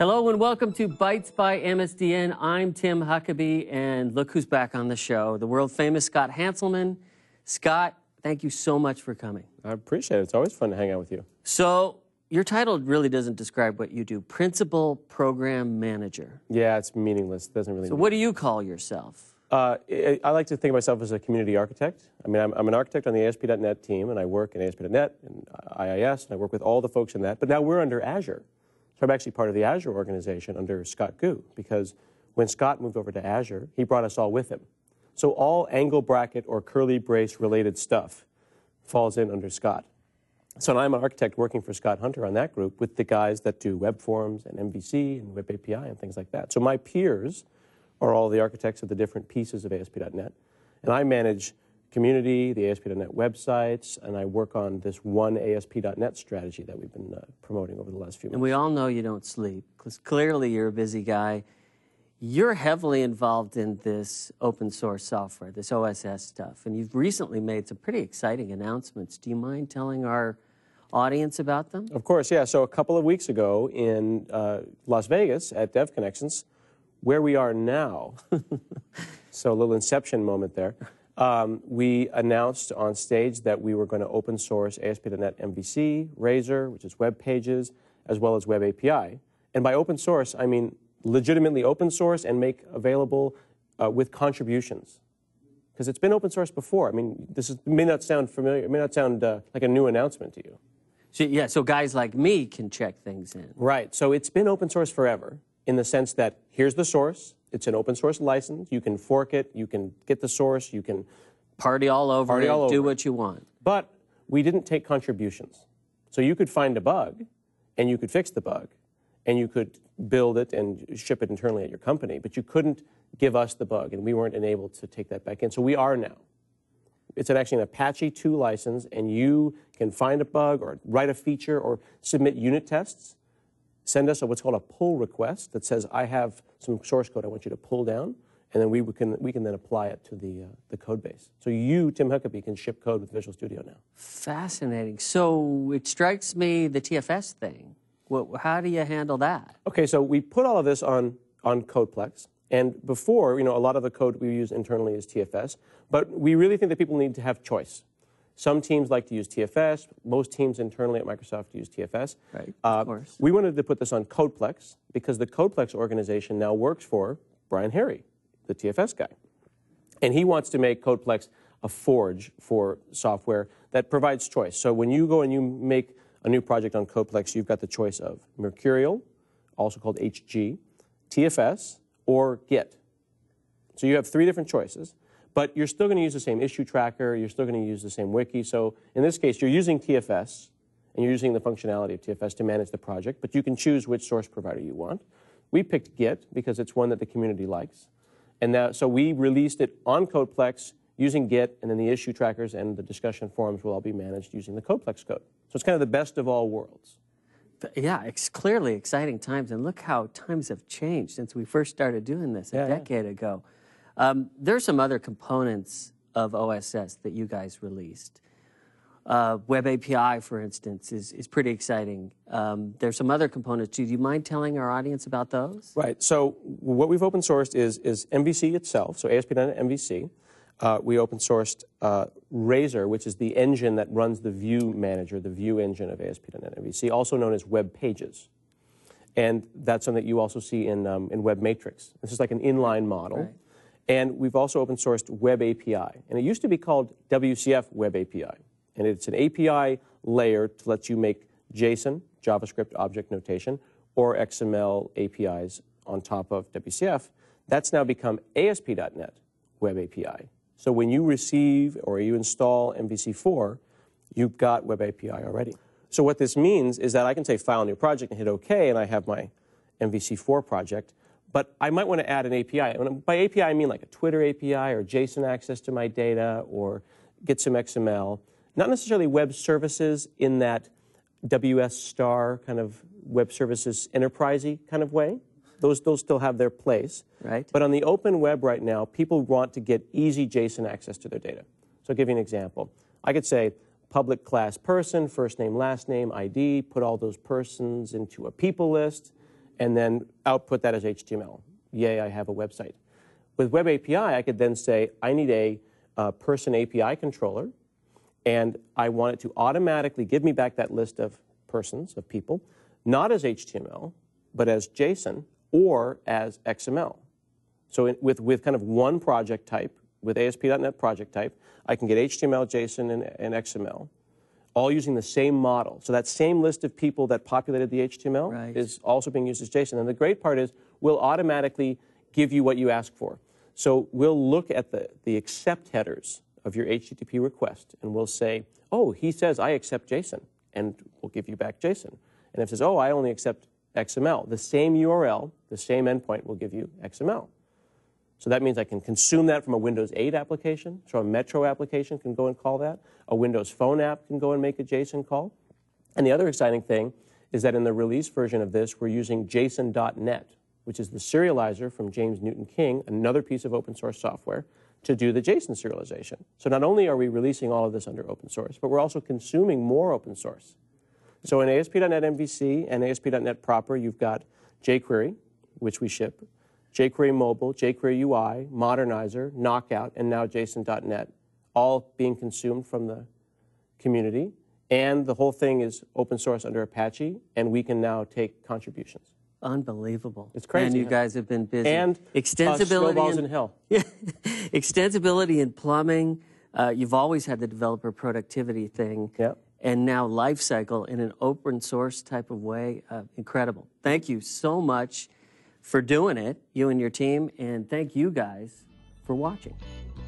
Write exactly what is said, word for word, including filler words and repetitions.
Hello and welcome to Bytes by M S D N. I'm Tim Huckabee, and look who's back on the show, the world-famous Scott Hanselman. Scott, thank you so much for coming. I appreciate it. It's always fun to hang out with you. So, your title really doesn't describe what you do. Principal Program Manager. Yeah, it's meaningless. It doesn't really So what do you call yourself? Uh, I, I like to think of myself as a community architect. I mean, I'm, I'm an architect on the A S P dot net team, and I work in A S P dot net and I I S, and I work with all the folks in that. But now we're under Azure. So I'm actually part of the Azure organization under Scott Gu, because when Scott moved over to Azure, he brought us all with him. So all angle bracket or curly brace related stuff falls in under Scott. So I'm an architect working for Scott Hunter on that group with the guys that do web forms and M V C and web A P I and things like that. So my peers are all the architects of the different pieces of A S P dot net. And I manage community, the A S P dot net websites, and I work on this one A S P dot net strategy that we've been uh, promoting over the last few months. And we all know you don't sleep, because clearly you're a busy guy. You're heavily involved in this open source software, this O S S stuff, and you've recently made some pretty exciting announcements. Do you mind telling our audience about them? Of course, yeah. So a couple of weeks ago in uh, Las Vegas at Dev Connections, where we are now, so a little inception moment there, um, we announced on stage that we were going to open source A S P dot net M V C, Razor, which is web pages, as well as web A P I. And by open source, I mean legitimately open source and make available uh, with contributions. Because it's been open source before. I mean, this is, may not sound familiar, it may not sound uh, like a new announcement to you. So, yeah, so guys like me can check things in. Right. So it's been open source forever, in the sense that here's the source, it's an open source license, you can fork it, you can get the source, you can party all over party it, all over do it. what you want. But we didn't take contributions. So you could find a bug, and you could fix the bug, and you could build it and ship it internally at your company, but you couldn't give us the bug, and we weren't enabled to take that back in. So we are now. It's an actually an Apache two license, and you can find a bug or write a feature or submit unit tests. Send us a, what's called a pull request that says, I have some source code I want you to pull down, and then we can, we can then apply it to the, uh, the code base. So you, Tim Huckabee, can ship code with Visual Studio now. Fascinating. So it strikes me the T F S thing. What, how do you handle that? Okay, so we put all of this on, on CodePlex. And before, you know, a lot of the code we use internally is T F S, but we really think that people need to have choice. Some teams like to use T F S. Most teams internally at Microsoft use T F S. Right, uh, of course. We wanted to put this on CodePlex because the CodePlex organization now works for Brian Harry, the T F S guy. And he wants to make CodePlex a forge for software that provides choice. So when you go and you make a new project on CodePlex, you've got the choice of Mercurial, also called H G, T F S, or Git. So you have three different choices, but you're still going to use the same issue tracker, you're still going to use the same wiki. So in this case, you're using T F S, and you're using the functionality of T F S to manage the project, but you can choose which source provider you want. We picked Git because it's one that the community likes. And now, so we released it on CodePlex using Git, and then the issue trackers and the discussion forums will all be managed using the CodePlex code. So it's kind of the best of all worlds. Yeah, it's clearly exciting times, and look how times have changed since we first started doing this a yeah, decade yeah. ago. Um, there's some other components of O S S that you guys released. Uh, Web A P I, for instance, is, is pretty exciting. Um, there's some other components too. Do you mind telling our audience about those? Right. So what we've open sourced is, is M V C itself, so A S P dot net M V C. Uh, we open sourced uh, Razor, which is the engine that runs the view manager, the view engine of A S P dot net M V C, also known as Web Pages. And that's something that you also see in, um, in Web Matrix. This is like an inline model. Right. And we've also open sourced Web A P I. And it used to be called W C F Web A P I. And it's an A P I layer to let you make JSON, JavaScript object notation, or X M L A P Is on top of W C F. That's now become A S P dot net Web A P I. So when you receive or you install M V C four, you've got Web A P I already. So what this means is that I can say File New Project and hit OK, and I have my M V C four project. But I might want to add an A P I. And by A P I, I mean like a Twitter A P I or JSON access to my data or get some X M L. Not necessarily web services in that W S star kind of web services enterprisey kind of way. Those, those still have their place. Right. But on the open web right now, people want to get easy JSON access to their data. So I'll give you an example. I could say public class person, first name, last name, I D, put all those persons into a people list, and then output that as H T M L. Yay, I have a website. With Web A P I, I could then say, I need a uh, person A P I controller, and I want it to automatically give me back that list of persons, of people, not as H T M L, but as JSON or as X M L. So in, with, with kind of one project type, with A S P dot net project type, I can get H T M L, JSON, and, and X M L, all using the same model. So that same list of people that populated the H T M L right. is also being used as JSON. And the great part is we'll automatically give you what you ask for. So we'll look at the, the accept headers of your H T T P request, and we'll say, oh, he says I accept JSON, and we'll give you back JSON. And if it says, oh, I only accept X M L, the same U R L, the same endpoint will give you X M L. So that means I can consume that from a Windows eight application, so a Metro application can go and call that. A Windows Phone app can go and make a JSON call. And the other exciting thing is that in the release version of this, we're using JSON dot net, which is the serializer from James Newton King, another piece of open source software, to do the JSON serialization. So not only are we releasing all of this under open source, but we're also consuming more open source. So in A S P dot net M V C and A S P dot net proper, you've got jQuery, which we ship, jQuery Mobile, jQuery U I, Modernizer, Knockout, and now JSON dot net, all being consumed from the community. And the whole thing is open source under Apache, and we can now take contributions. Unbelievable. It's crazy. And you huh? guys have been busy. And extensibility uh, snowballs in, in hell. extensibility in plumbing. Uh, you've always had the developer productivity thing. Yep. And now lifecycle in an open source type of way. Uh, incredible. Thank you so much for doing it, you and your team, and thank you guys for watching.